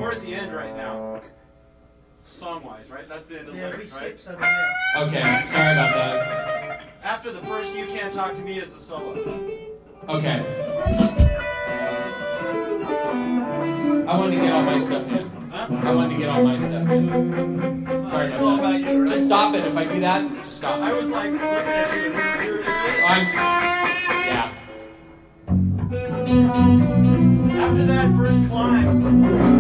We're at the end right now. Song-wise, right? That's the end of the lyrics, right? Yeah, we skipped something, yeah. Okay, sorry about that. After the first You Can't Talk to Me is the solo. Okay. I wanted to get all my stuff in. Huh? I wanted to get all my stuff in. Sorry It's all about about that. you, right? Just stop it. If I do that, just stop. I was like looking at you and you're Yeah. after that first climb.